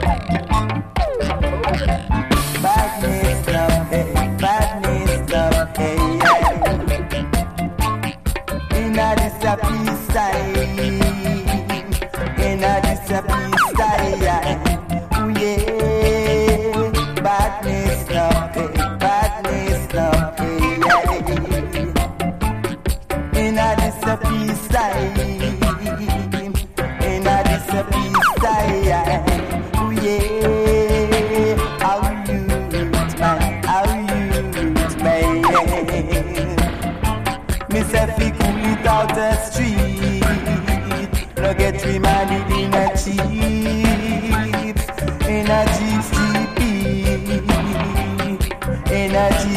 Badness love, hey, badness love, hey, yeah. Inna this a peace time, inna this a peace time, yeah. Ooh, yeah. Badness love, hey, badness love, hey, yeah. Inna this a peace time, inna this a peace time, yeah. Ooh, yeah. Me say fi cool it out the street, no get remanded in a jeep, in a jeep, in a jeep.